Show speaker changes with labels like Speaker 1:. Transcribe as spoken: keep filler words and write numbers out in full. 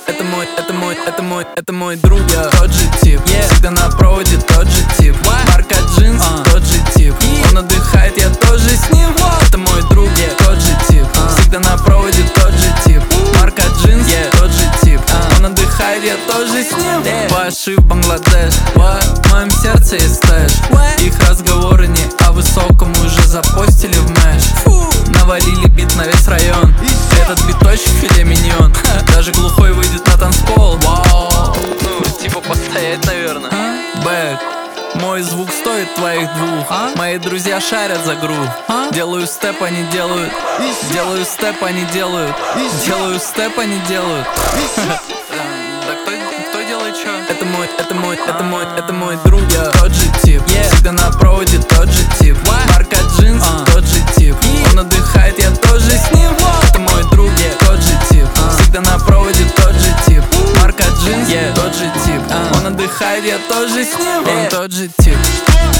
Speaker 1: это мой, это мой, это мой, это мой друг. Я тот же тип, yeah. Всегда на проводе тот же тип. What? Марка джинс, uh. тот же тип. Yeah. Он отдыхает, я тоже с ним. What? Это мой друг, yeah. Тот же тип. uh. Всегда на проводе тот же тип. uh. Марка джинс, yeah. Тот же тип. uh. Он отдыхает, я тоже с ним. yeah. Паши в Бангладеш. What? В моем сердце есть стэш. What? Их разговоры не о высоком, уже запостили в мэш. Навалили бит на весь район. Этот биточек филе миньон. Даже глухой выйдет на танцпол. Вау. Ну, типа постоять, наверное. Бэк. Мой звук стоит твоих двух. а? Мои друзья шарят за грув. а? Делаю степ, они делают. Делаю степ, они делают. Делаю степ, они делают. Да кто, кто делает чё? Это мой, это мой, это мой, это мой друг. Я тот же тип. Всегда на проводе тот же тип. Марка джинс, тот же тип. Он отдыхает, я тоже с ним. Это мой друг, тот же тип. Всегда на проводе тот же тип. Марка джинс, тот же тип. Он отдыхает, я тоже с ним. Он тот же тип.